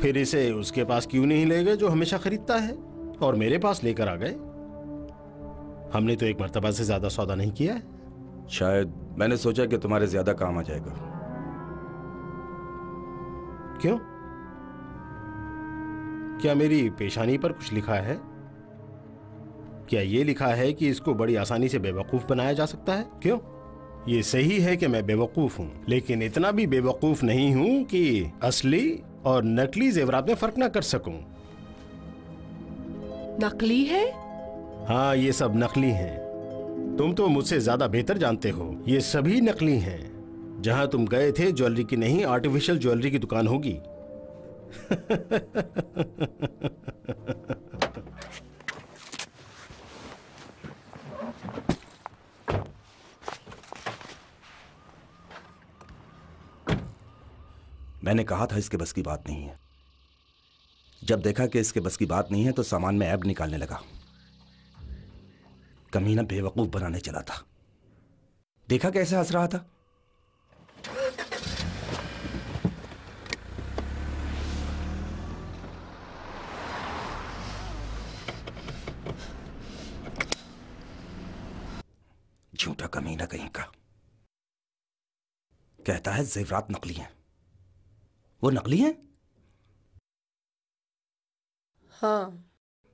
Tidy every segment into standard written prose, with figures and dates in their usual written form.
फिर इसे उसके पास क्यों नहीं ले गए जो हमेशा खरीदता है, और मेरे पास लेकर आ गए? हमने तो एक मर्तबा से ज्यादा सौदा नहीं किया है। शायद मैंने सोचा कि तुम्हारे ज्यादा काम आ जाएगा। क्यों? क्या मेरी पेशानी पर कुछ लिखा है? क्या ये लिखा है कि इसको बड़ी आसानी से बेवकूफ बनाया जा सकता है? क्यों? ये सही है कि मैं बेवकूफ हूं, लेकिन इतना भी बेवकूफ नहीं हूं कि असली और नकली जेवरात में फर्क ना कर सकूं। नकली है? हाँ, ये सब नकली हैं। तुम तो मुझसे ज्यादा बेहतर जानते हो। ये सभी नकली हैं। जहां तुम गए थे ज्वेलरी की नहीं, आर्टिफिशियल ज्वेलरी की दुकान होगी। मैंने कहा था इसके बस की बात नहीं है। जब देखा कि इसके बस की बात नहीं है तो सामान में ऐब निकालने लगा। कमीना बेवकूफ बनाने चला था। देखा कैसे हंस रहा था। झूठा कमीना कहीं का। कहता है जेवरात नकली हैं। वो नकली हैं? हाँ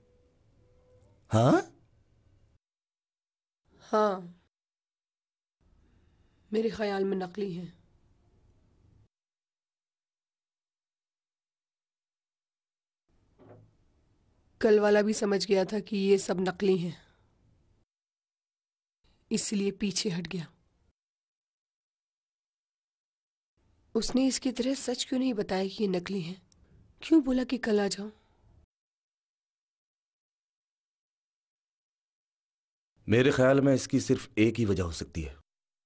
हाँ हाँ, मेरे ख्याल में नकली हैं। कल वाला भी समझ गया था कि ये सब नकली हैं, इसलिए पीछे हट गया। उसने इसकी तरह सच क्यों नहीं बताया कि ये नकली हैं? क्यों बोला कि कल आ जाओ? मेरे ख्याल में इसकी सिर्फ एक ही वजह हो सकती है।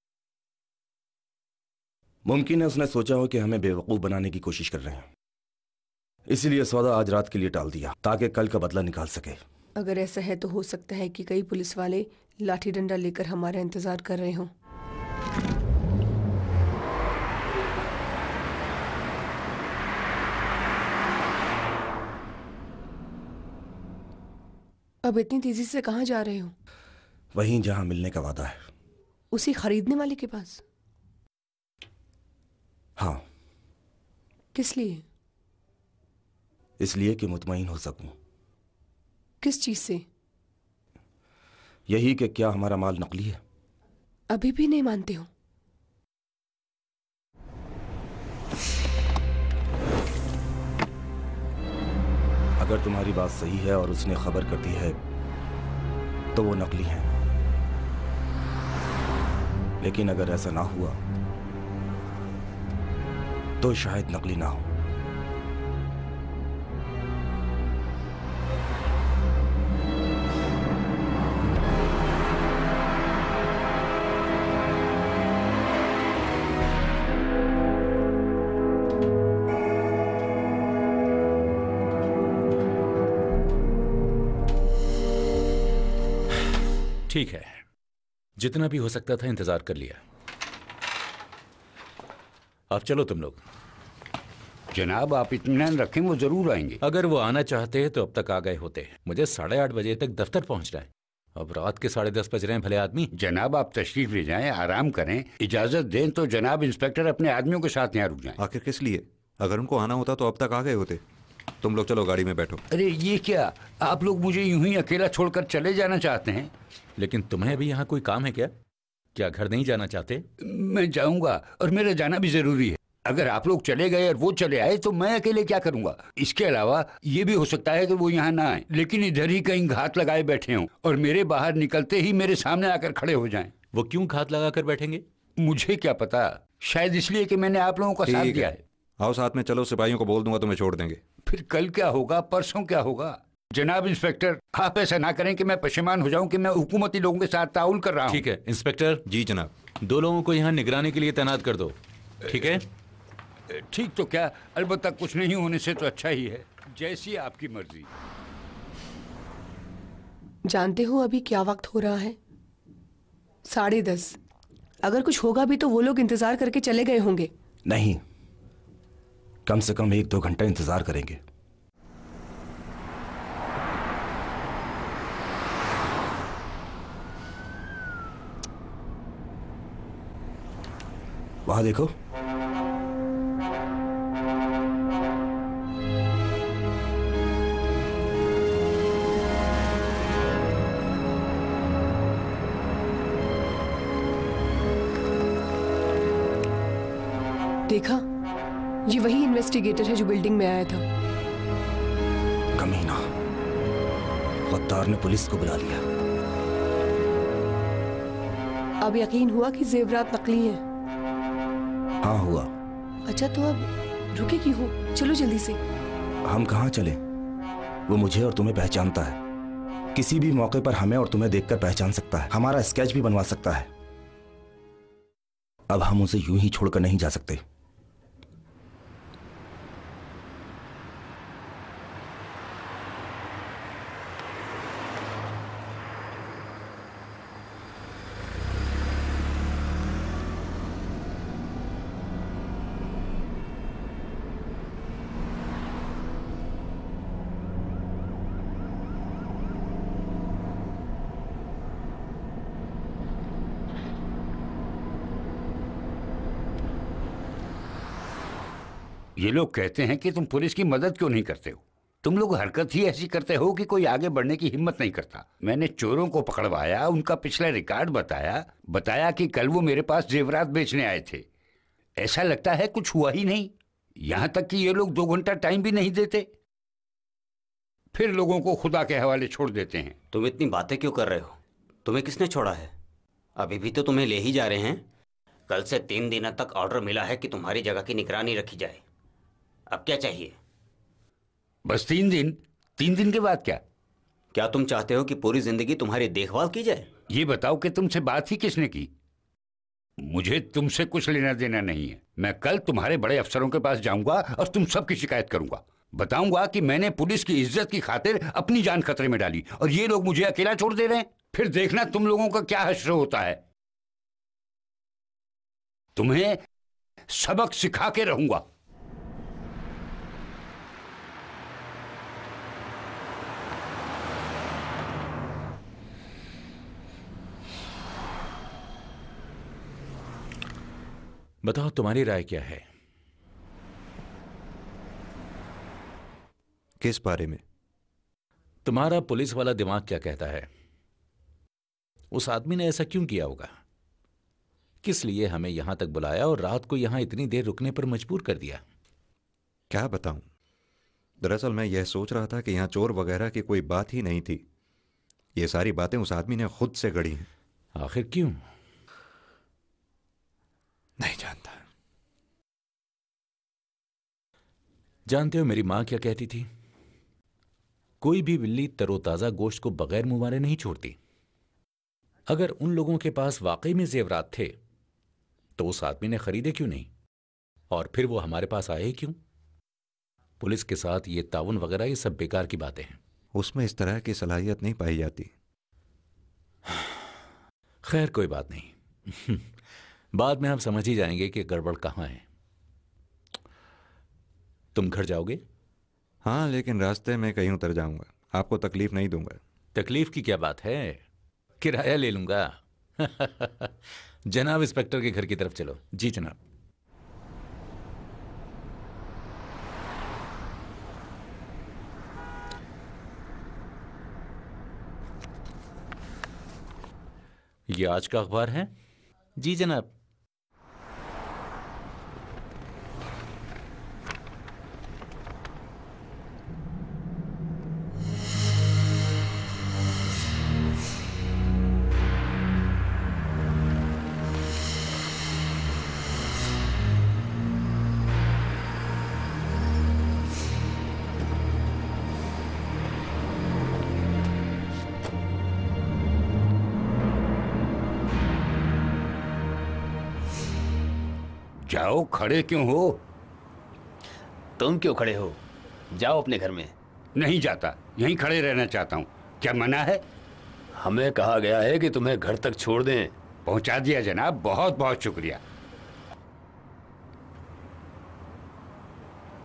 मुमकिन है उसने सोचा हो कि हमें बेवकूफ बनाने की कोशिश कर रहे हैं, इसीलिए सौदा आज रात के लिए टाल दिया ताकि कल का बदला निकाल सके। अगर ऐसा है तो हो सकता है कि कई पुलिस वाले लाठी डंडा लेकर हमारा इंतजार कर रहे हों। अब इतनी तेजी से कहाँ जा रहे हो? वहीं जहां मिलने का वादा है। उसी खरीदने वाले के पास? हाँ। किस लिए? इसलिए कि मुतमईन हो सकूं। किस चीज से? यही कि क्या हमारा माल नकली है। अभी भी नहीं मानते हो? अगर तुम्हारी बात सही है और उसने खबर कर दी है तो वो नकली हैं, लेकिन अगर ऐसा ना हुआ तो शायद नकली ना हो। ठीक है, जितना भी हो सकता था इंतजार कर लिया। अब चलो तुम लोग। जनाब आप इत्मीनान रखें, वो जरूर आएंगे। अगर वो आना चाहते तो अब तक आ गए होते। मुझे 8:30 बजे तक दफ्तर पहुंचना है। अब रात के 10:30 बज रहे हैं भले आदमी। जनाब आप तशरीफ ले जाएं, आराम करें। इजाजत दें तो जनाब इंस्पेक्टर अपने आदमियों के साथ यहाँ रुक जाएं। आखिर किस लिए? अगर उनको आना होता तो अब तक आ गए होते। तुम लोग चलो गाड़ी में बैठो। अरे ये क्या, आप लोग मुझे यूं ही अकेला छोड़कर चले जाना चाहते हैं? लेकिन तुम्हें भी यहाँ कोई काम है क्या? क्या घर नहीं जाना चाहते? मैं जाऊंगा और मेरा जाना भी जरूरी है। अगर आप लोग चले गए और वो चले आए तो मैं अकेले क्या करूंगा? इसके अलावा ये भी हो सकता है कि वो यहाँ ना आए, लेकिन इधर ही कहीं घात लगाए बैठे हों और मेरे बाहर निकलते ही मेरे सामने आकर खड़े हो जाएं। वो क्यों घात लगा कर बैठेंगे? मुझे क्या पता, शायद इसलिए कि मैंने आप लोगों का साथ दिया है। आओ साथ में चलो, सिपाहियों को बोल दूंगा तुम्हें छोड़ देंगे। फिर कल क्या होगा, परसों क्या होगा? जनाब इंस्पेक्टर, आप ऐसा ना करें कि मैं पशेमान हो जाऊं कि मैं हुकूमती लोगों के साथ ताउल कर रहा हूं। ठीक है इंस्पेक्टर। जी जनाब। 2 लोगों को यहाँ निगरानी के लिए तैनात कर दो, ठीक है? ठीक तो क्या, अलबत्ता कुछ नहीं होने से तो अच्छा ही है। जैसी आपकी मर्जी। जानते हो अभी क्या वक्त हो रहा है? 10:30। अगर कुछ होगा भी तो वो लोग इंतजार करके चले गए होंगे। नहीं, कम से कम 1-2 घंटा इंतजार करेंगे। वहां देखो। देखा, ये वही इन्वेस्टिगेटर है जो बिल्डिंग में आया था। कमीना, गद्दार ने पुलिस को बुला लिया। अब यकीन हुआ कि जेवरात नकली हैं? हाँ हुआ। अच्छा, तो अब रुके क्यों हो? चलो जल्दी से। हम कहाँ चले? वो मुझे और तुम्हें पहचानता है। किसी भी मौके पर हमें और तुम्हें देखकर पहचान सकता है, हमारा स्केच भी बनवा सकता है। अब हम उसे यूं ही छोड़कर नहीं जा सकते। ये लोग कहते हैं कि तुम पुलिस की मदद क्यों नहीं करते हो। तुम लोग हरकत ही ऐसी करते हो कि कोई आगे बढ़ने की हिम्मत नहीं करता। मैंने चोरों को पकड़वाया, उनका पिछला रिकॉर्ड बताया कि कल वो मेरे पास जेवरात बेचने आए थे। ऐसा लगता है कुछ हुआ ही नहीं। यहां तक कि ये लोग 2 घंटा टाइम भी नहीं देते, फिर लोगों को खुदा के हवाले छोड़ देते हैं। तुम इतनी बातें क्यों कर रहे हो? तुम्हें किसने छोड़ा है? अभी भी तो तुम्हें ले ही जा रहे हैं। कल से 3 दिनों तक ऑर्डर मिला है कि तुम्हारी जगह की निगरानी रखी जाए। अब क्या चाहिए? बस 3 दिन? 3 दिन के बाद क्या? क्या तुम चाहते हो कि पूरी जिंदगी तुम्हारी देखभाल की जाए? ये बताओ कि तुमसे बात ही किसने की? मुझे तुमसे कुछ लेना देना नहीं है। मैं कल तुम्हारे बड़े अफसरों के पास जाऊंगा और तुम सबकी शिकायत करूंगा। बताऊंगा कि मैंने पुलिस की इज्जत की खातिर अपनी जान खतरे में डाली और ये लोग मुझे अकेला छोड़ दे रहे हैं। फिर देखना तुम लोगों का क्या हश्र होता है। तुम्हें सबक सिखा के रहूंगा। बताओ, तुम्हारी राय क्या है? किस बारे में? तुम्हारा पुलिस वाला दिमाग क्या कहता है? उस आदमी ने ऐसा क्यों किया होगा? किस लिए हमें यहां तक बुलाया और रात को यहां इतनी देर रुकने पर मजबूर कर दिया? क्या बताऊं? दरअसल मैं यह सोच रहा था कि यहाँ चोर वगैरह की कोई बात ही नहीं थी। ये सारी बातें उस आदमी ने खुद से गढ़ी हैं। आखिर क्यों? नहीं जानता। जानते हो मेरी मां क्या कहती थी? कोई भी बिल्ली तरोताजा गोश्त को बगैर मुंह मारे नहीं छोड़ती। अगर उन लोगों के पास वाकई में जेवरात थे तो उस आदमी ने खरीदे क्यों नहीं? और फिर वो हमारे पास आए क्यों? पुलिस के साथ ये ताउन वगैरह ये सब बेकार की बातें हैं। उसमें इस तरह की सलाहियत नहीं पाई जाती। खैर, कोई बात नहीं। बाद में हम समझ ही जाएंगे कि गड़बड़ कहां है। तुम घर जाओगे? हाँ, लेकिन रास्ते में कहीं उतर जाऊंगा। आपको तकलीफ नहीं दूंगा। तकलीफ की क्या बात है, किराया ले लूंगा। जनाब इंस्पेक्टर के घर की तरफ चलो। जी जनाब। ये आज का अखबार है? जी जनाब। जाओ, खड़े क्यों हो? तुम क्यों खड़े हो? जाओ अपने घर में। नहीं जाता, यहीं खड़े रहना चाहता हूँ। क्या मना है? हमें कहा गया है कि तुम्हें घर तक छोड़ दें। पहुंचा दिया जनाब, बहुत बहुत शुक्रिया।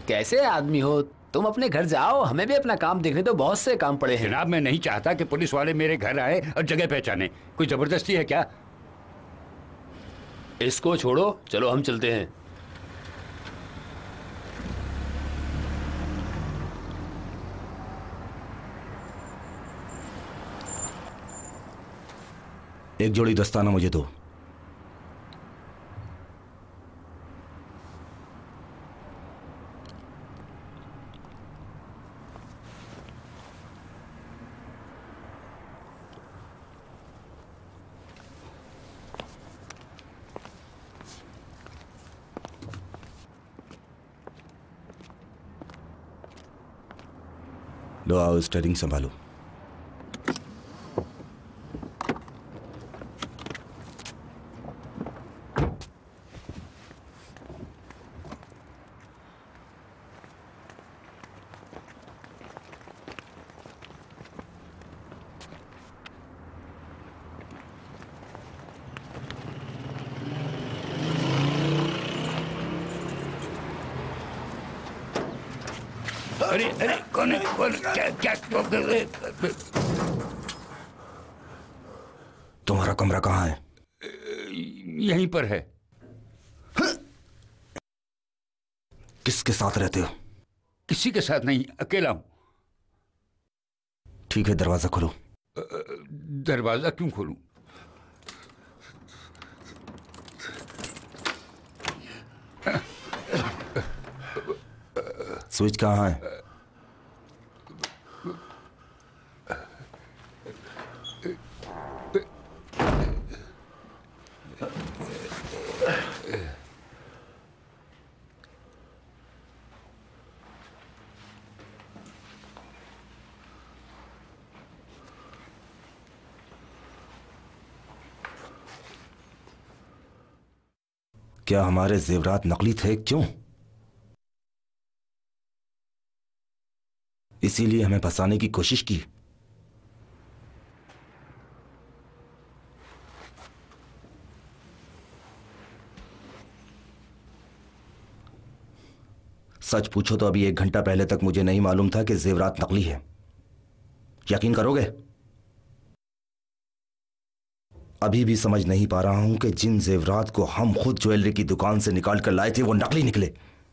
कैसे आदमी हो तुम? अपने घर जाओ, हमें भी अपना काम देखने तो बहुत से काम पड़े हैं। जनाब, मैं नहीं चाहता कि पुलिस वाले मेरे घर आए और जगह पहचाने। कोई जबरदस्ती है क्या? इसको छोड़ो, चलो हम चलते हैं। एक जोड़ी दस्ताना मुझे दो। लो आओ, स्टीयरिंग संभालो। अरे अरे कौन है? कौन? क्या तुम्हारा कमरा कहाँ है? यहीं पर है। किसके साथ रहते हो? किसी के साथ नहीं, अकेला हूं। ठीक है, दरवाजा खोलो। दरवाजा क्यों खोलूं? स्विच कहाँ है? क्या हमारे जेवरात नकली थे? क्यों? इसीलिए हमें फंसाने की कोशिश की। सच पूछो तो अभी 1 घंटा पहले तक मुझे नहीं मालूम था कि जेवरात नकली है। यकीन करोगे? अभी भी समझ नहीं पा रहा हूं कि जिन जेवरात को हम खुद ज्वेलरी की दुकान से निकाल कर लाए थे वो नकली निकले।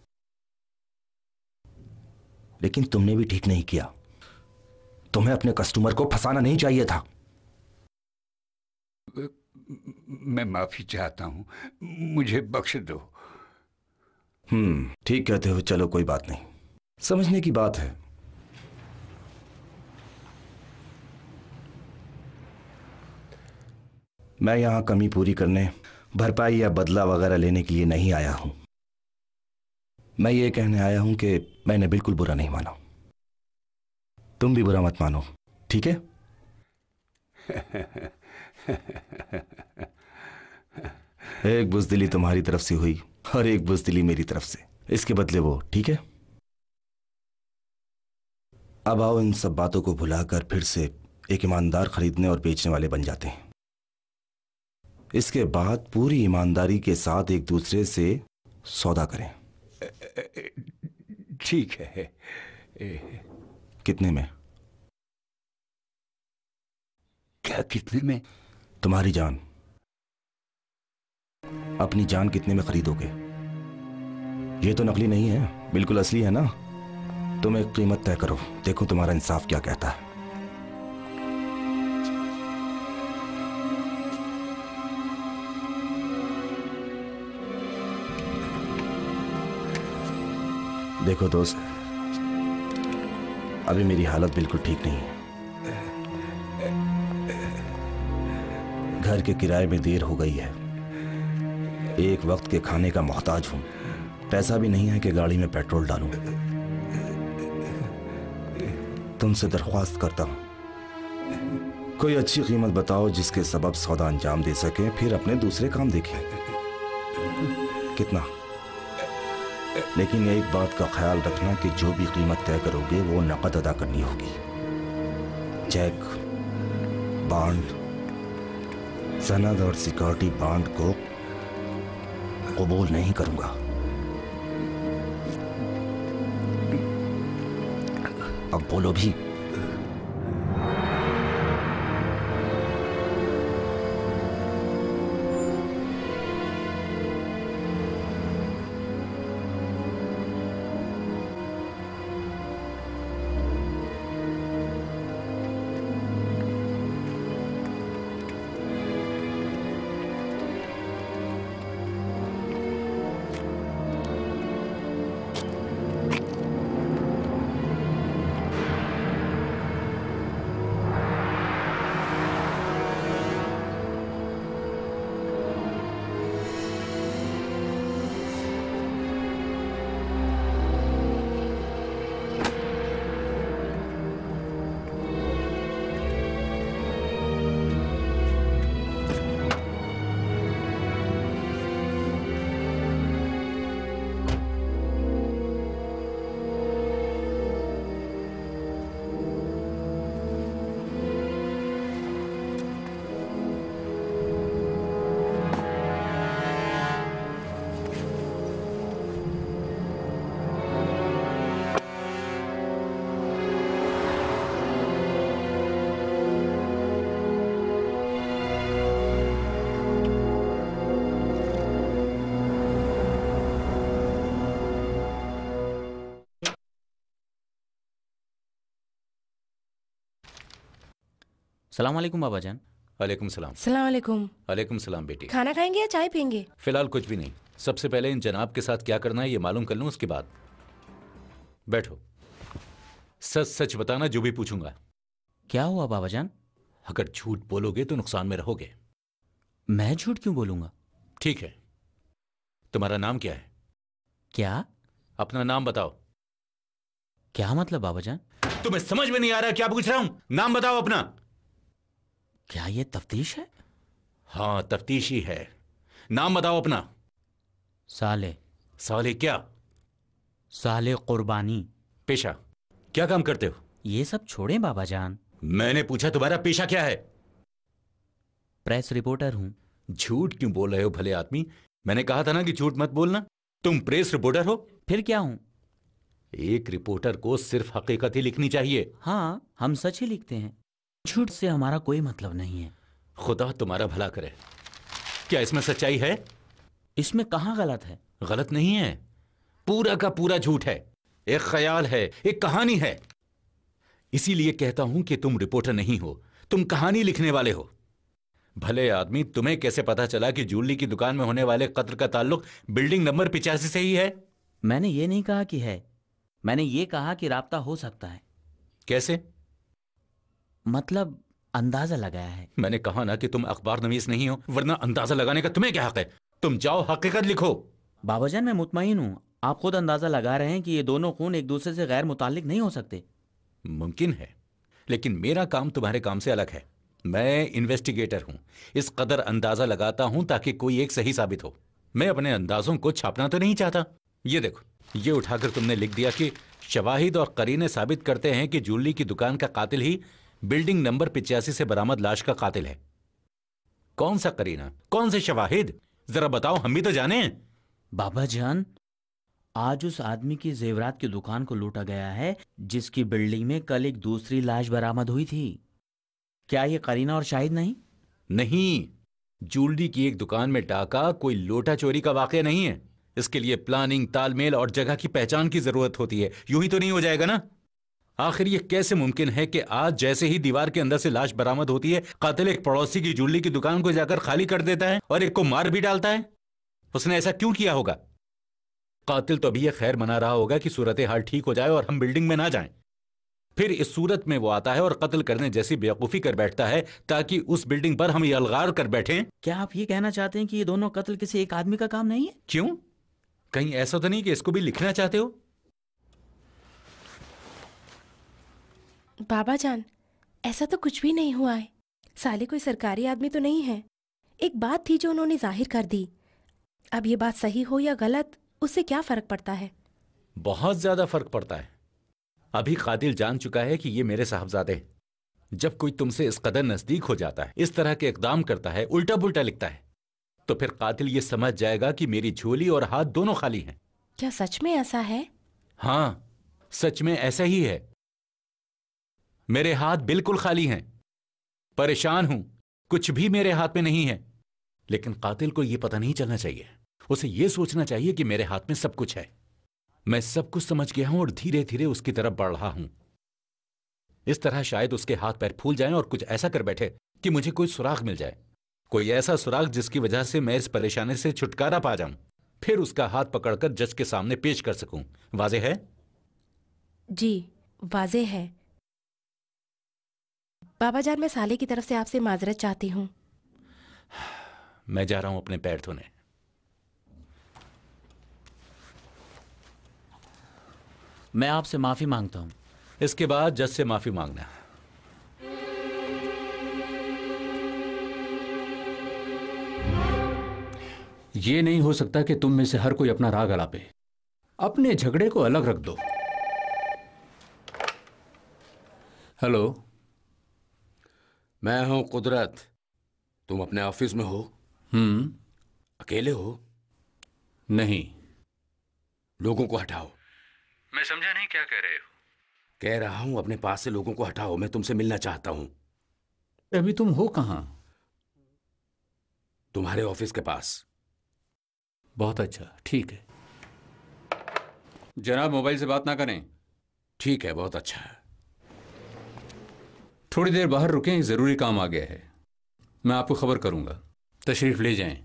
लेकिन तुमने भी ठीक नहीं किया। तुम्हें अपने कस्टमर को फंसाना नहीं चाहिए था। मैं माफी चाहता हूं, मुझे बख्श दो। ठीक कहते हो। चलो कोई बात नहीं, समझने की बात है। मैं यहां कमी पूरी करने, भरपाई या बदला वगैरह लेने के लिए नहीं आया हूं। मैं ये कहने आया हूं कि मैंने बिल्कुल बुरा नहीं माना। तुम भी बुरा मत मानो, ठीक है? एक बुज़दिली तुम्हारी तरफ से हुई और एक बुज़दिली मेरी तरफ से। इसके बदले वो, ठीक है? अब आओ इन सब बातों को भुलाकर फिर से एक ईमानदार खरीदने और बेचने वाले बन जाते हैं। इसके बाद पूरी ईमानदारी के साथ एक दूसरे से सौदा करें। ठीक है। कितने में? क्या कितने में? तुम्हारी जान। अपनी जान कितने में खरीदोगे? ये तो नकली नहीं है, बिल्कुल असली है ना? तुम एक कीमत तय करो, देखो तुम्हारा इंसाफ क्या कहता है। देखो दोस्त, अभी मेरी हालत बिल्कुल ठीक नहीं है। घर के किराए में देर हो गई है। एक वक्त के खाने का मोहताज हूं। पैसा भी नहीं है कि गाड़ी में पेट्रोल डालूं। तुमसे दरख्वास्त करता हूं, कोई अच्छी कीमत बताओ जिसके सबब सौदा अंजाम दे सके, फिर अपने दूसरे काम देखें। कितना? लेकिन एक बात का ख्याल रखना कि जो भी कीमत तय करोगे वो नकद अदा करनी होगी। चेक, बॉन्ड, सनद और सिक्योरिटी बॉन्ड को कबूल नहीं करूंगा। अब बोलो भी। सलाम वालेकुम बाबा जान। वालेकुम सलाम। सलाम वालेकुम। वालेकुम सलाम बेटी। खाना खाएंगे या चाय पियेंगे? फिलहाल कुछ भी नहीं, सबसे पहले इन जनाब के साथ क्या करना है ये मालूम कर लूं, उसके बाद। बैठो, सच सच बताना जो भी पूछूंगा। क्या हुआ बाबा जान? अगर झूठ बोलोगे तो नुकसान में रहोगे। मैं झूठ क्यों बोलूंगा? ठीक है, तुम्हारा नाम क्या है? क्या? अपना नाम बताओ। क्या मतलब बाबा जान? तुम्हें समझ में नहीं आ रहा क्या पूछ रहा हूं? नाम बताओ अपना। क्या ये तफ्तीश है? हाँ तफ्तीश ही है। नाम बताओ अपना। साले। साले क्या? साले कुर्बानी। पेशा क्या काम करते हो? ये सब छोड़ें बाबा जान। मैंने पूछा तुम्हारा पेशा क्या है? प्रेस रिपोर्टर हूं। झूठ क्यों बोल रहे हो भले आदमी? मैंने कहा था ना कि झूठ मत बोलना। तुम प्रेस रिपोर्टर हो? फिर क्या हूं? एक रिपोर्टर को सिर्फ हकीकत ही लिखनी चाहिए। हाँ, हम सच ही लिखते हैं, झूठ से हमारा कोई मतलब नहीं है। खुदा तुम्हारा भला करे। क्या इसमें सच्चाई है? इसमें कहां गलत है? गलत नहीं है, पूरा का पूरा झूठ है। एक ख्याल है, एक कहानी है। इसीलिए कहता हूं कि तुम रिपोर्टर नहीं हो, तुम कहानी लिखने वाले हो। भले आदमी, तुम्हें कैसे पता चला कि ज्वेलरी की दुकान में होने वाले कत्ल का ताल्लुक बिल्डिंग नंबर 85 से ही है? मैंने ये नहीं कहा कि है, मैंने ये कहा कि राब्ता हो सकता है। कैसे? मतलब अंदाजा लगाया है। मैंने कहा ना कि तुम अखबार नवीस नहीं हो, वरना अंदाजा लगाने का तुम्हें क्या हक है? तुम जाओ हकीकत लिखो। बाबा जान मैं मुतमईन हूं, आप खुद अंदाजा लगा रहे हैं कि ये दोनों खून एक दूसरे से गैर मुताल्लिक नहीं हो सकते। मुमकिन है, लेकिन मेरा काम तुम्हारे काम से अलग है। मैं इन्वेस्टिगेटर हूं, इस कदर अंदाजा लगाता हूं ताकि कोई एक सही साबित हो। मैं अपने अंदाजों को छापना तो नहीं चाहता। ये देखो, ये उठाकर तुमने लिख दिया कि शवाहिद और करीने साबित करते हैं कि ज्वेलरी की दुकान का कातिल ही बिल्डिंग नंबर 85 से बरामद लाश का कातिल है। कौन सा करीना, कौन से शवाहिद, जरा बताओ, हम भी तो जाने। बाबा जान, आज उस आदमी की जेवरात की दुकान को लूटा गया है जिसकी बिल्डिंग में कल एक दूसरी लाश बरामद हुई थी। क्या ये करीना और शाहिद नहीं? नहीं, ज्वेलरी की एक दुकान में डाका कोई लोटा चोरी का वाकया नहीं है। इसके लिए प्लानिंग, तालमेल और जगह की पहचान की जरूरत होती है। यूं ही तो नहीं हो जाएगा ना। आखिर ये कैसे मुमकिन है कि आज जैसे ही दीवार के अंदर से लाश बरामद होती है, कातिल एक पड़ोसी की ज्वेलरी की दुकान को जाकर खाली कर देता है और एक को मार भी डालता है? उसने ऐसा क्यों किया होगा? कातिल तो अभी ये खैर मना रहा होगा कि सूरत हाल ठीक हो जाए और हम बिल्डिंग में ना जाएं। फिर इस सूरत में वो आता है और कत्ल करने जैसी बेवकूफी कर बैठता है ताकि उस बिल्डिंग पर हम ये अलगार कर बैठें। क्या आप ये कहना चाहते हैं कि ये दोनों कत्ल किसी एक आदमी का काम नहीं है? क्यों? कहीं ऐसा तो नहीं कि इसको भी लिखना चाहते हो? बाबा जान, ऐसा तो कुछ भी नहीं हुआ है। साले कोई सरकारी आदमी तो नहीं है। एक बात थी जो उन्होंने जाहिर कर दी। अब ये बात सही हो या गलत, उससे क्या फर्क पड़ता है? बहुत ज्यादा फर्क पड़ता है। अभी कातिल जान चुका है कि ये मेरे साहबजादे हैं। जब कोई तुमसे इस कदर नजदीक हो जाता है, इस तरह के इकदाम करता है, उल्टा पुल्टा लिखता है, तो फिर कातिल ये समझ जाएगा कि मेरी झोली और हाथ दोनों खाली हैं। क्या सच में ऐसा है? हाँ, सच में ऐसा ही है। मेरे हाथ बिल्कुल खाली हैं। परेशान हूं, कुछ भी मेरे हाथ में नहीं है। लेकिन कातिल को यह पता नहीं चलना चाहिए। उसे यह सोचना चाहिए कि मेरे हाथ में सब कुछ है। मैं सब कुछ समझ गया हूं और धीरे धीरे उसकी तरफ बढ़ रहा हूं। इस तरह शायद उसके हाथ पैर फूल जाएं और कुछ ऐसा कर बैठे कि मुझे कोई सुराग मिल जाए, कोई ऐसा सुराग जिसकी वजह से मैं इस परेशानी से छुटकारा पा जाऊं, फिर उसका हाथ पकड़कर जज के सामने पेश कर सकूं। वाज़ेह है? जी वाज़ेह है। बाबा जान, मैं साले की तरफ से आपसे माजरत चाहती हूँ। मैं जा रहा हूं अपने पैर धोने। मैं आपसे माफी मांगता हूं। इसके बाद जज से माफी मांगना। ये नहीं हो सकता कि तुम में से हर कोई अपना राग अलापे। अपने झगड़े को अलग रख दो। हेलो, मैं हूं कुदरत। तुम अपने ऑफिस में हो? अकेले हो? नहीं। लोगों को हटाओ। मैं समझा नहीं, क्या कह रहे हो? कह रहा हूं अपने पास से लोगों को हटाओ, मैं तुमसे मिलना चाहता हूं। अभी तुम हो कहां? तुम्हारे ऑफिस के पास। बहुत अच्छा, ठीक है। जनाब, मोबाइल से बात ना करें। ठीक है, बहुत अच्छा है। थोड़ी देर बाहर रुकें, जरूरी काम आ गया है। मैं आपको खबर करूंगा। तशरीफ ले जाएं।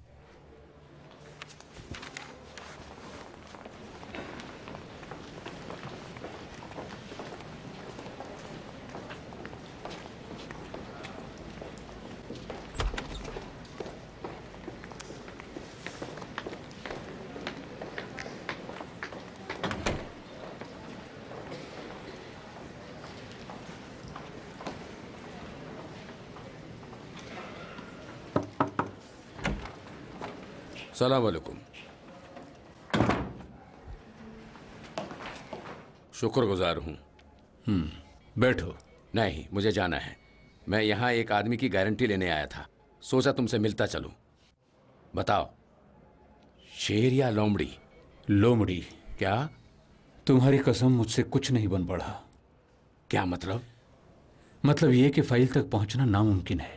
सलाम वालेकुम। शुक्रगुजार हूं। बैठो। नहीं, मुझे जाना है। मैं यहां एक आदमी की गारंटी लेने आया था, सोचा तुमसे मिलता चलूं। बताओ, शेर या लोमड़ी? लोमड़ी। क्या? तुम्हारी कसम, मुझसे कुछ नहीं बन पड़ा। क्या मतलब? मतलब यह कि फाइल तक पहुंचना नामुमकिन है।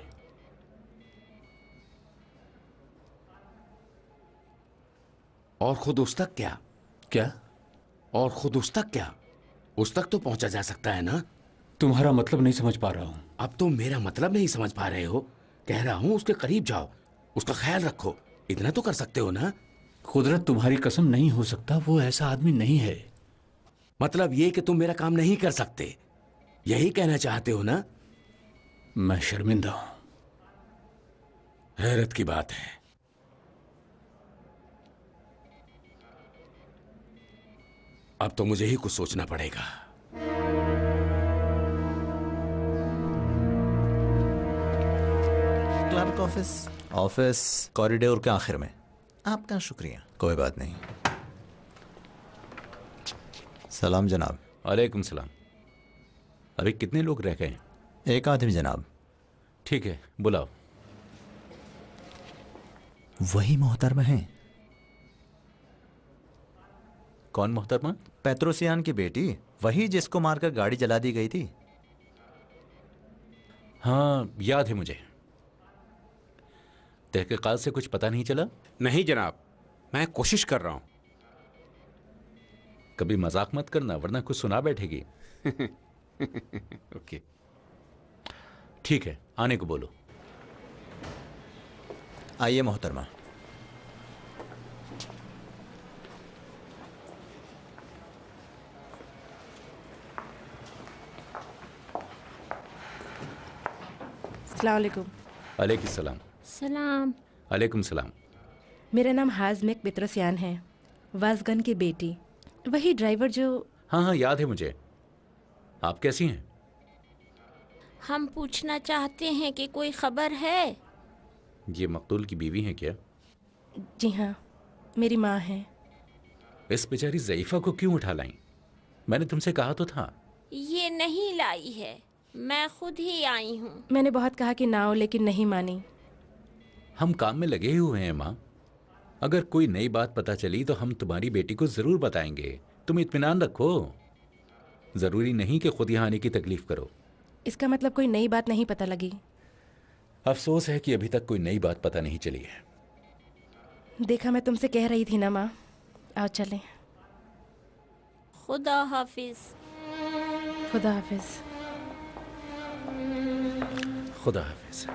और खुद उस तक क्या? क्या? और खुद उस तक क्या? उस तक तो पहुंचा जा सकता है ना? तुम्हारा मतलब नहीं समझ पा रहा हूं। अब तुम मेरा मतलब नहीं समझ पा रहे हो। कह रहा हूं उसके करीब जाओ, उसका ख्याल रखो। इतना तो कर सकते हो ना? कुदरत, तुम्हारी कसम, नहीं हो सकता। वो ऐसा आदमी नहीं है। मतलब ये कि तुम मेरा काम नहीं कर सकते, यही कहना चाहते हो ना? मैं शर्मिंदा हूं। हैरत की बात है। अब तो मुझे ही कुछ सोचना पड़ेगा। Clerk office. ऑफिस कॉरिडोर के आखिर में। आपका शुक्रिया। कोई बात नहीं। सलाम जनाब। वालेकुम सलाम। अभी कितने लोग रह गए हैं? एक आदमी जनाब। ठीक है, बुलाओ। वही मोहतरमा है। कौन मोहतरमा? पेट्रोसियान की बेटी, वही जिसको मारकर गाड़ी जला दी गई थी। हाँ, याद है मुझे। तहकीकात से कुछ पता नहीं चला? नहीं जनाब, मैं कोशिश कर रहा हूं। कभी मजाक मत करना, वरना कुछ सुना बैठेगी। ओके, ठीक है, आने को बोलो। आइए मोहतरमा। अस्सलाम वालेकुम। वालेकुम सलाम। सलाम। वालेकुम सलाम। मेरा नाम हाजमिक पेट्रोसियान है, वाजगन की बेटी। वही ड्राइवर जो। हाँ हाँ, याद है मुझे। आप कैसी हैं? हम पूछना चाहते हैं कि कोई खबर है? ये मकतूल की बीवी हैं क्या? जी हाँ, मेरी माँ है। इस बेचारी ज़ईफा को क्यों उठा लाई? मैंने तुमसे कहा तो था। ये नहीं लाई है, मैं खुद ही आई हूँ। मैंने बहुत कहा कि ना हो, लेकिन नहीं मानी। हम काम में लगे हुए हैं माँ। अगर कोई नई बात पता चली तो हम तुम्हारी बेटी को जरूर बताएंगे। तुम इत्मीनान रखो। जरूरी नहीं कि खुद यहाँ आने की तकलीफ करो। इसका मतलब कोई नई बात नहीं पता लगी। अफसोस है कि अभी तक कोई नई बात पता नहीं चली है। देखा, मैं तुमसे कह रही थी ना माँ। आओ चलें। खुदा हाफिज। खुदा हाफिज। खुदा हाफिज।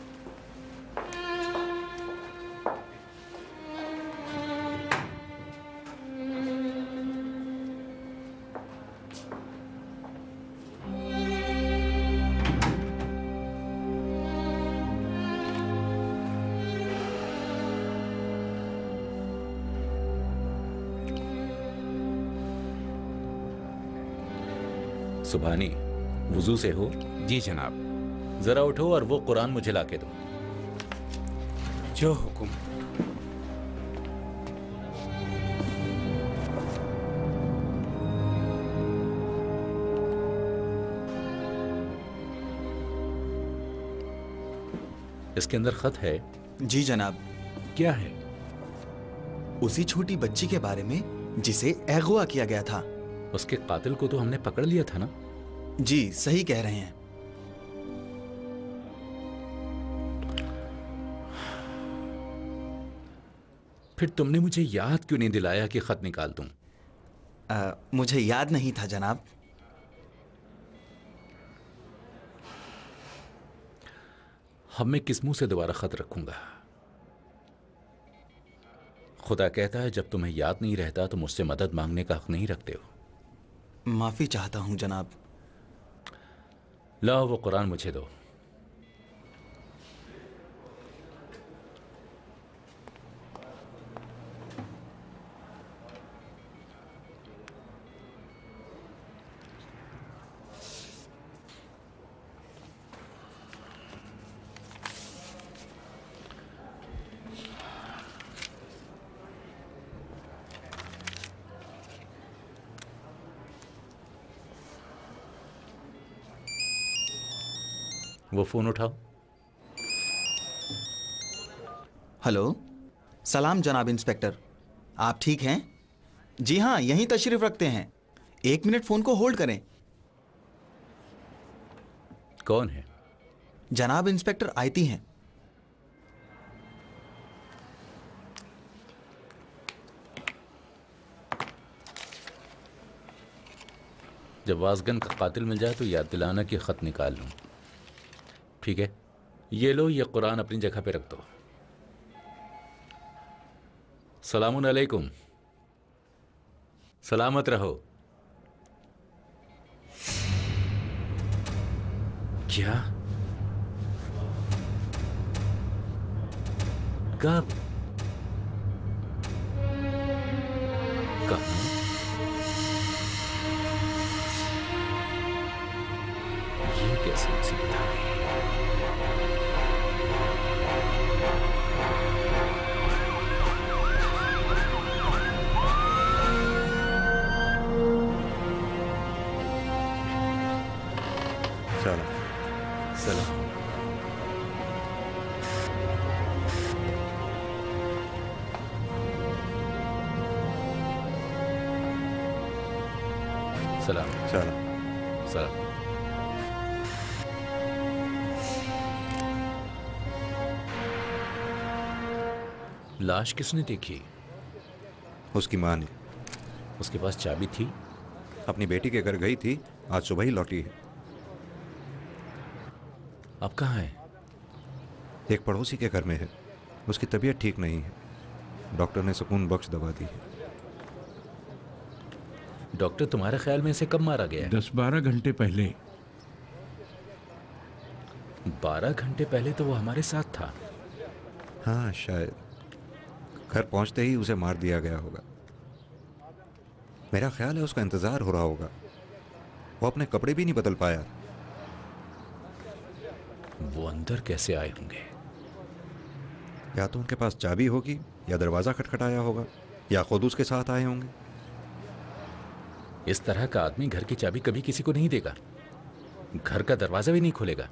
सुभानी, वुजू से हो? जी जनाब। जरा उठो और वो कुरान मुझे लाके दो। जो हुकुम। इसके अंदर खत है? जी जनाब। क्या है? उसी छोटी बच्ची के बारे में जिसे अगवा किया गया था। उसके कातिल को तो हमने पकड़ लिया था ना? जी सही कह रहे हैं। फिर तुमने मुझे याद क्यों नहीं दिलाया कि खत निकाल दूं? मुझे याद नहीं था जनाब। अब मैं किस मुंह से दोबारा खत रखूंगा? खुदा कहता है जब तुम्हें याद नहीं रहता तो मुझसे मदद मांगने का हक नहीं रखते हो। माफी चाहता हूं जनाब। लाओ वो कुरान मुझे दो। वो फोन उठाओ। हेलो। सलाम जनाब इंस्पेक्टर, आप ठीक हैं? जी हाँ, यहीं तशरीफ रखते हैं। 1 मिनट फोन को होल्ड करें। कौन है? जनाब इंस्पेक्टर आयती हैं। जब वाजगन का कातिल मिल जाए तो याद दिलाना कि खत निकाल लूं। ठीक है, ये लो, ये कुरान अपनी जगह पे रख दो। सलामुन अलैकुम। सलामत रहो। क्या? कब? कहाँ? ये कैसे मुसीबत आ गई? सलाम। सलाम। सलाम। सलाम। लाश किसने देखी? उसकी माँ ने। उसके पास चाबी थी? अपनी बेटी के घर गई थी, आज सुबह ही लौटी है। अब कहाँ है? एक पड़ोसी के घर में है। उसकी तबीयत ठीक नहीं है, डॉक्टर ने सुकून बख्श दवा दी है। डॉक्टर, तुम्हारे ख्याल में इसे कब मारा गया? 10-12 घंटे पहले। 12 घंटे पहले तो वो हमारे साथ था। हाँ शायद। घर पहुंचते ही उसे मार दिया गया होगा। मेरा ख्याल है उसका इंतजार हो रहा होगा। वो अपने कपड़े भी नहीं बदल पाया। वो अंदर कैसे आए होंगे? या तो उनके पास चाबी होगी, या दरवाजा खटखटाया होगा, या खुद उसके साथ आए होंगे। इस तरह का आदमी घर की चाबी कभी किसी को नहीं देगा, घर का दरवाजा भी नहीं खोलेगा।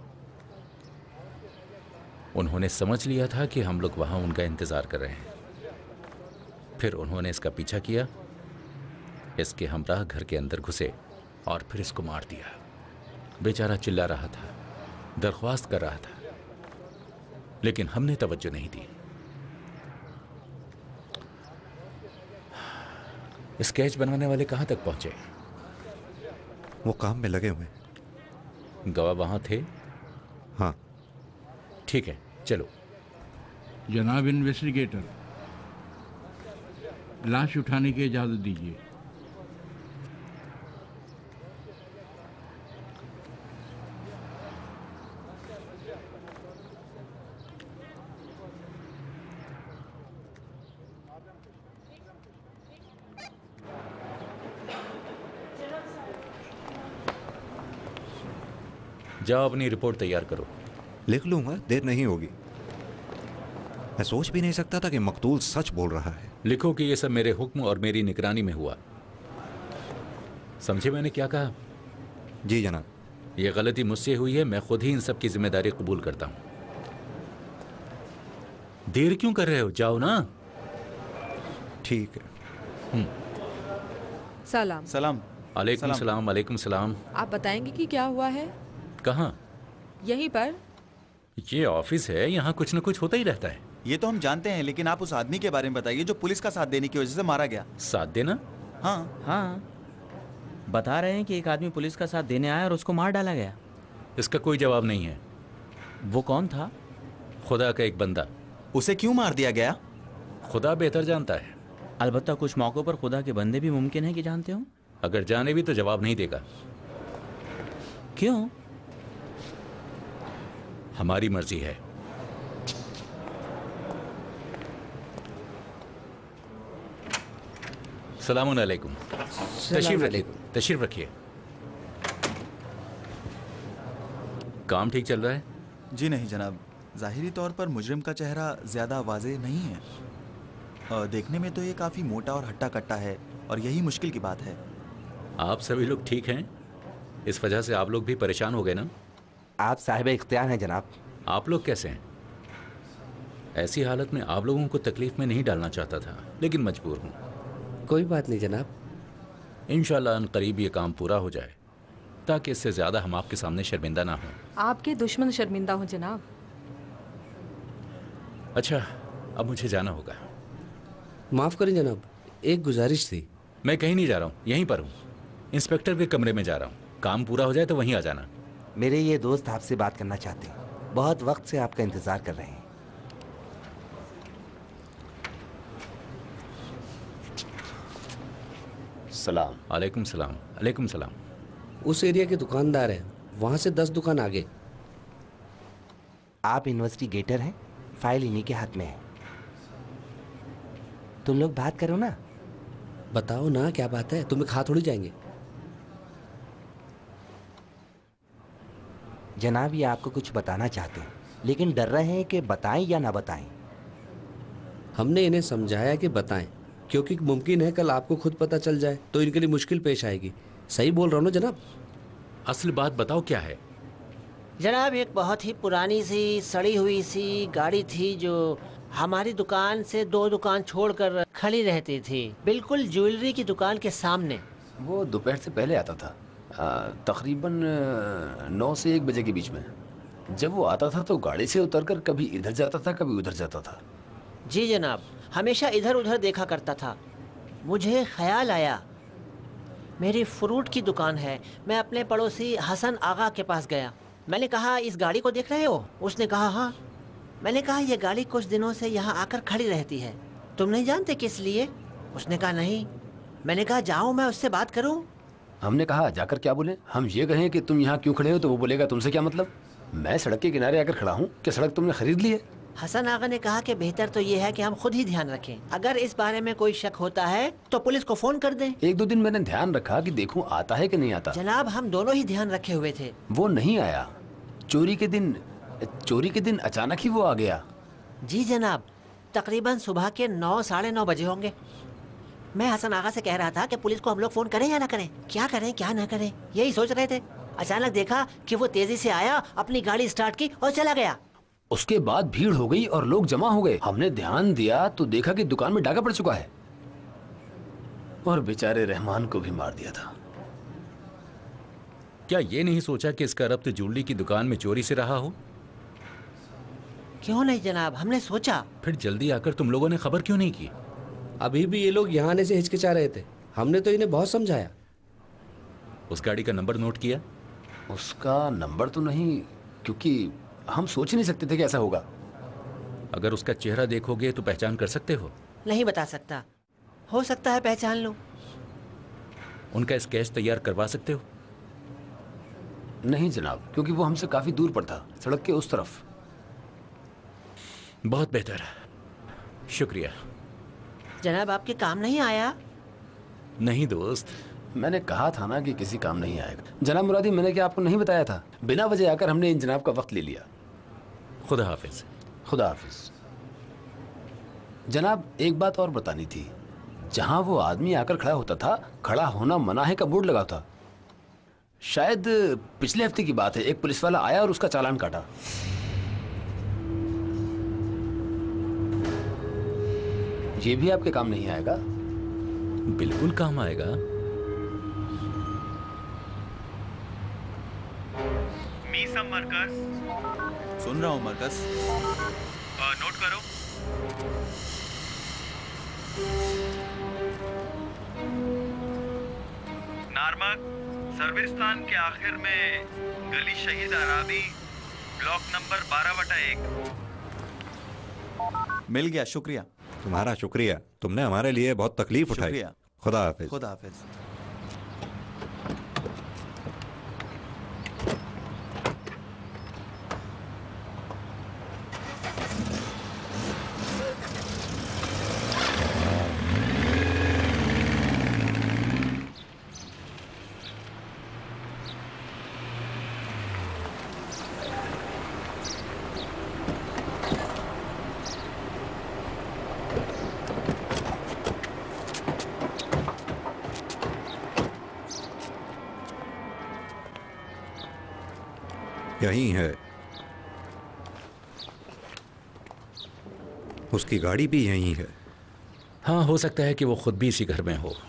उन्होंने समझ लिया था कि हम लोग वहां उनका इंतजार कर रहे हैं। फिर उन्होंने इसका पीछा किया, इसके हमराह घर के अंदर घुसे और फिर इसको मार दिया। बेचारा चिल्ला रहा था, दरख्वास्त कर रहा था, लेकिन हमने तवज्जो नहीं दी। स्केच बनाने वाले कहां तक पहुंचे? वो काम में लगे हुए हैं। गवाह वहां थे? हाँ। ठीक है, चलो। जनाब इन्वेस्टिगेटर, लाश उठाने की इजाजत दीजिए। जाओ अपनी रिपोर्ट तैयार करो। लिख लूंगा, देर नहीं होगी। मैं सोच भी नहीं सकता था कि मकतूल सच बोल रहा है। लिखो कि ये सब मेरे हुक्म और मेरी निगरानी में हुआ। समझे मैंने क्या कहा? जी जनाब। ये गलती मुझसे हुई है, मैं खुद ही इन सब की जिम्मेदारी कबूल करता हूं। देर क्यों कर रहे हो? जाओ ना। ठीक है। सलाम। सलाम। अलैकुम सलाम। अलैकुम सलाम। आप बताएंगे कि क्या हुआ है? कहाँ? यहीं पर। ये ऑफिस है, यहाँ कुछ न कुछ होता ही रहता है। ये तो हम जानते हैं, लेकिन आप उस आदमी के बारे में बताइए जो पुलिस का साथ देने की वजह से मारा गया। साथ देना? हाँ हाँ, बता रहे हैं कि एक आदमी पुलिस का साथ देने आया और उसको मार डाला गया। इसका कोई जवाब नहीं है। वो कौन था? खुदा का एक बंदा। उसे क्यों मार दिया गया? खुदा बेहतर जानता है। अलबत्ता कुछ मौकों पर खुदा के बंदे भी मुमकिन है कि जानते हो। अगर जाने भी तो जवाब नहीं देगा। क्यों? हमारी मर्जी है। सलामुन अलैकुम। तशरीफ रखिए। काम ठीक चल रहा है? जी नहीं जनाब, जाहिरी तौर पर मुजरिम का चेहरा ज्यादा वाज़ेह नहीं है। देखने में तो ये काफी मोटा और हट्टा कट्टा है, और यही मुश्किल की बात है। आप सभी लोग ठीक हैं? इस वजह से आप लोग भी परेशान हो गए ना? आप साहिब इख्तियार हैं जनाब। आप लोग कैसे हैं? ऐसी हालत में आप लोगों को तकलीफ में नहीं डालना चाहता था, लेकिन मजबूर हूँ। कोई बात नहीं जनाब, इंशाल्लाह अनकरीब ये काम पूरा हो जाए, ताकि इससे ज़्यादा हम आपके सामने शर्मिंदा ना हों। आपके दुश्मन शर्मिंदा हो जनाब। अच्छा, अब मुझे जाना होगा। माफ़ करें जनाब, एक गुजारिश थी। मैं कहीं नहीं जा रहा हूँ, यहीं पर हूँ। इंस्पेक्टर के कमरे में जा रहा हूँ। काम पूरा हो जाए तो वहीं आ जाना। मेरे ये दोस्त आपसे बात करना चाहते हैं, बहुत वक्त से आपका इंतजार कर रहे हैं। सलाम। अलैकुम सलाम। अलैकुम सलाम। उस एरिया के दुकानदार हैं, वहाँ से 10 दुकान आगे। आप इन्वेस्टिगेटर हैं? फाइल इन्हीं के हाथ में है। तुम लोग बात करो ना। बताओ ना, क्या बात है? तुम्हें खा थोड़ी जाएंगे। जनाब, ये आपको कुछ बताना चाहते हैं, लेकिन डर रहे हैं कि बताएं या ना बताएं। हमने इन्हें समझाया कि बताएं, क्योंकि मुमकिन है कल आपको खुद पता चल जाए तो इनके लिए मुश्किल पेश आएगी। सही बोल रहा हूँ ना जनाब? असल बात बताओ क्या है? जनाब, एक बहुत ही पुरानी सी सड़ी हुई सी गाड़ी थी जो हमारी दुकान से 2 दुकान छोड़कर खड़ी रहती थी, बिल्कुल ज्वेलरी की दुकान के सामने। वो दोपहर से पहले आता था, तकरीबन 9 से 1 बजे के बीच में। जब वो आता था तो गाड़ी से उतरकर कभी इधर जाता था, कभी उधर जाता था। जी जनाब, हमेशा इधर उधर देखा करता था। मुझे ख्याल आया, मेरी फ्रूट की दुकान है। मैं अपने पड़ोसी हसन आगा के पास गया। मैंने कहा, इस गाड़ी को देख रहे हो? उसने कहा हाँ। मैंने कहा, यह गाड़ी कुछ दिनों से यहाँ आकर खड़ी रहती है, तुम नहीं जानते किस लिए? उसने कहा नहीं। मैंने कहा, जाओ मैं उससे बात करूँ। हमने कहा जाकर क्या बोले? हम ये कहें कि तुम यहाँ क्यों खड़े हो तो वो बोलेगा तुमसे क्या मतलब? मैं सड़क के किनारे आकर खड़ा हूँ, क्या सड़क तुमने खरीद ली है? हसन आगा ने कहा कि बेहतर तो ये है कि हम खुद ही ध्यान रखें। अगर इस बारे में कोई शक होता है तो पुलिस को फोन कर दें। 1-2 दिन मैंने ध्यान रखा कि देखूं आता है कि नहीं आता। जनाब, हम दोनों ही ध्यान रखे हुए थे। वो नहीं आया। चोरी के दिन अचानक ही वो आ गया। जी जनाब, तकरीबन सुबह के 9 साढ़े 9 बजे होंगे। मैं हसन आगा से कह रहा था कि पुलिस को हम लोग फोन करें या ना करें, क्या करें क्या ना करें, यही सोच रहे थे। अचानक देखा कि वो तेजी से आया, अपनी गाड़ी स्टार्ट की और चला गया। उसके बाद भीड़ हो गई और लोग जमा हो गए। हमने ध्यान दिया तो देखा कि दुकान में डाका पड़ चुका है और बेचारे रहमान को भी मार दिया था। क्या ये नहीं सोचा कि इसका रब्त ज्वेलरी की दुकान में चोरी से रहा हो? क्यों नहीं जनाब, हमने सोचा। फिर जल्दी आकर तुम लोगों ने खबर क्यों नहीं की? अभी भी ये लोग यहाँ आने से हिचकिचा रहे थे। हमने तो इन्हें बहुत समझाया। उस गाड़ी का नंबर नोट किया? उसका नंबर तो नहीं, क्योंकि हम सोच नहीं सकते थे कि ऐसा होगा। अगर उसका चेहरा देखोगे तो पहचान कर सकते हो? नहीं बता सकता, हो सकता है पहचान लो। उनका स्केच तैयार करवा सकते हो? नहीं जनाब, क्योंकि वो हमसे काफी दूर पर था, सड़क के उस तरफ। बहुत बेहतर, शुक्रिया। जनाब आपके काम नहीं आया? नहीं दोस्त, मैंने कहा था ना कि किसी काम नहीं आएगा। जनाब मुरादी, मैंने क्या आपको नहीं बताया था? बिना वजह आकर हमने इन जनाब का वक्त ले लिया। खुदा हाफिज। खुदा हाफिज। जनाब एक बात और बतानी थी। जहां वो आदमी आकर खड़ा होता था, खड़ा होना मना है का बोर्ड लगा था। शायद पिछले हफ्ते की बात है, एक पुलिस वाला आया और उसका चालान काटा। ये भी आपके काम नहीं आएगा? बिल्कुल काम आएगा। मीसम मरकज। सुन रहा हूँ मरकज। नोट करो। नारमक सर्विस्तान के आखिर में गली शहीद अराबी, ब्लॉक नंबर 12/1। मिल गया, शुक्रिया। तुम्हारा शुक्रिया, तुमने हमारे लिए बहुत तकलीफ उठाई। खुदा हाफिज। खुदा हाफिज। यही है, उसकी गाड़ी भी यही है। हाँ, हो सकता है कि वो खुद भी इसी घर में हो।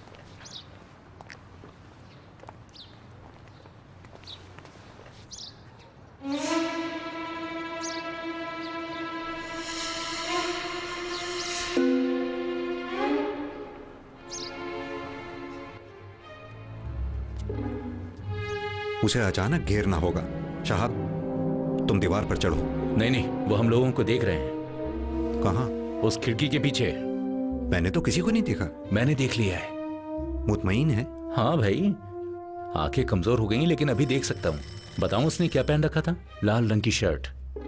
उसे अचानक घेरना होगा। शाहब, तुम दीवार पर चढ़ो। नहीं नहीं, वो हम लोगों को देख रहे हैं। कहाँ? उस खिड़की के पीछे। मैंने तो किसी को नहीं देखा। मैंने देख लिया है। मुतमईन है? हाँ भाई, आंखें कमजोर हो गई लेकिन अभी देख सकता हूँ। बताऊं उसने क्या पहन रखा था? लाल रंग की शर्ट।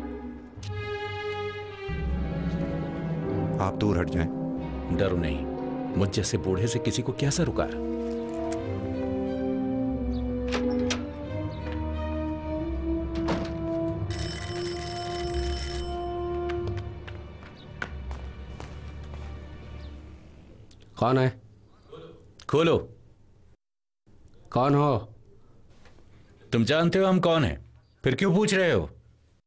आप दूर हट जाएं। डरो नहीं, मुझ जैसे बूढ़े से किसी को कैसा रुका? कौन है? खोलो। कौन हो? तुम जानते हो हम कौन हैं, फिर क्यों पूछ रहे हो?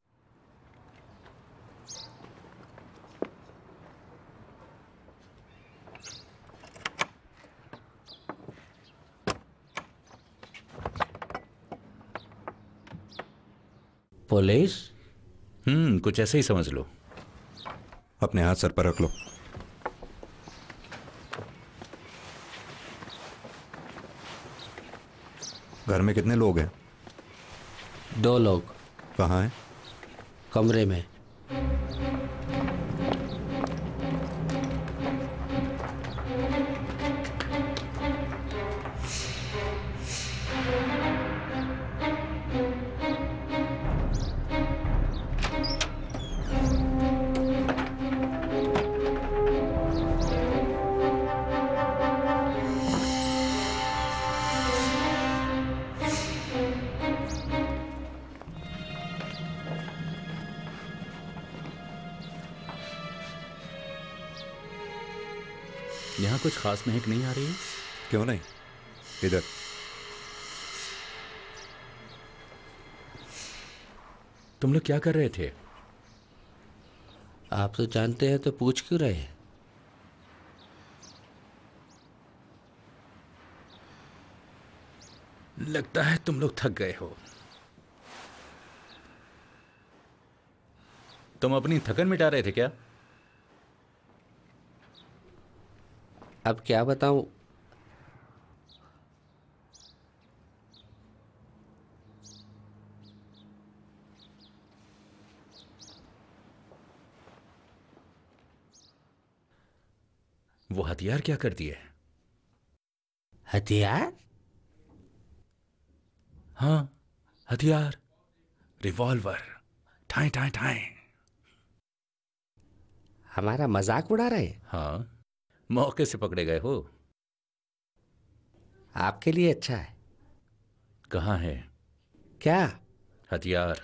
पुलिस? कुछ ऐसे ही समझ लो। अपने हाथ सर पर रख लो। घर में कितने लोग हैं? 2 लोग। कहाँ हैं? कमरे में। यहाँ कुछ खास महक नहीं आ रही है? क्यों नहीं, इधर। तुम लोग क्या कर रहे थे? आप तो जानते हैं तो पूछ क्यों रहे हैं? लगता है तुम लोग थक गए हो। तुम अपनी थकन मिटा रहे थे क्या? अब क्या बताऊं? वो हथियार क्या कर दिए? हथियार? हाँ, हथियार, रिवॉल्वर, ठाए ठाए ठाए। हमारा मजाक उड़ा रहे? हाँ, मौके से पकड़े गए हो। आपके लिए अच्छा है। कहाँ है? क्या? हथियार।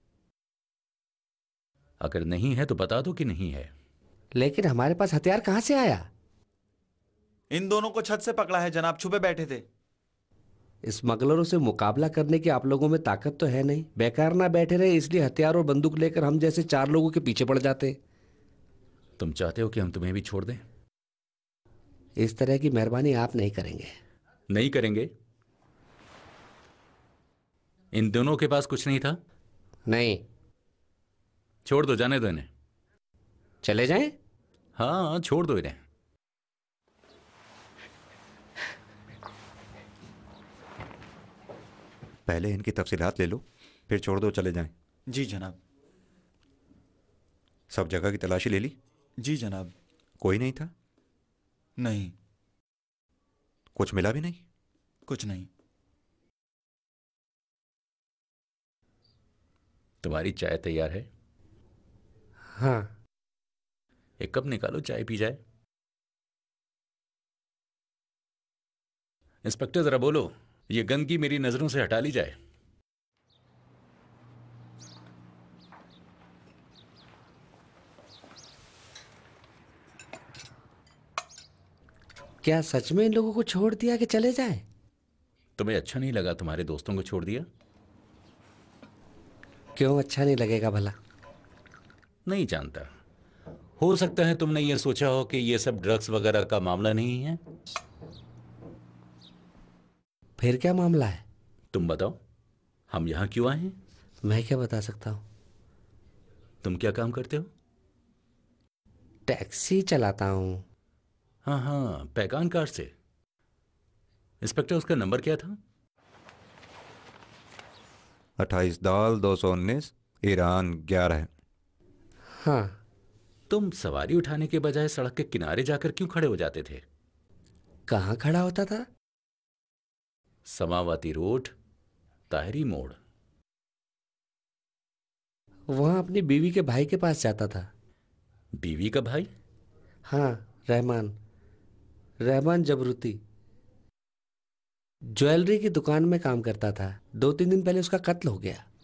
अगर नहीं है तो बता दो कि नहीं है। लेकिन हमारे पास हथियार कहां से आया? इन दोनों को छत से पकड़ा है जनाब, छुपे बैठे थे। स्मगलरों से मुकाबला करने की आप लोगों में ताकत तो है नहीं। बेकार ना बैठे रहे, इसलिए हथियार और बंदूक लेकर हम जैसे 4 लोगों के पीछे पड़ जाते। तुम चाहते हो कि हम तुम्हें भी छोड़ दें? इस तरह की मेहरबानी आप नहीं करेंगे। नहीं करेंगे? इन दोनों के पास कुछ नहीं था? नहीं। छोड़ दो, जाने दो इन्हें। चले जाएं? हाँ, छोड़ दो इन्हें। पहले इनकी तफसीलात ले लो, फिर छोड़ दो, चले जाएं। जी जनाब। सब जगह की तलाशी ले ली? जी जनाब। कोई नहीं था? नहीं। कुछ मिला भी नहीं? कुछ नहीं। तुम्हारी चाय तैयार है? हाँ। एक कप निकालो, चाय पी जाए। इंस्पेक्टर जरा बोलो, ये गंदगी मेरी नजरों से हटा ली जाए। क्या सच में इन लोगों को छोड़ दिया कि चले जाएं? तुम्हें अच्छा नहीं लगा तुम्हारे दोस्तों को छोड़ दिया? क्यों अच्छा नहीं लगेगा भला? नहीं जानता। हो सकता है तुमने ये सोचा हो कि ये सब ड्रग्स वगैरह का मामला नहीं है। फिर क्या मामला है? तुम बताओ, हम यहां क्यों आए हैं? मैं क्या बता सकता हूं? तुम क्या काम करते हो? टैक्सी चलाता हूं। हाँ हाँ, पैकान कार से। इंस्पेक्टर, उसका नंबर क्या था? 28 दाल 219 ईरान 11। हाँ। तुम सवारी उठाने के बजाय सड़क के किनारे जाकर क्यों खड़े हो जाते थे? कहाँ खड़ा होता था? समावती रोड, ताहरी मोड़। वहां अपनी बीवी के भाई के पास जाता था। बीवी का भाई? हाँ, रहमान जबरूती। ज्वेलरी की दुकान में काम करता था। 2-3 दिन पहले उसका कत्ल हो गया।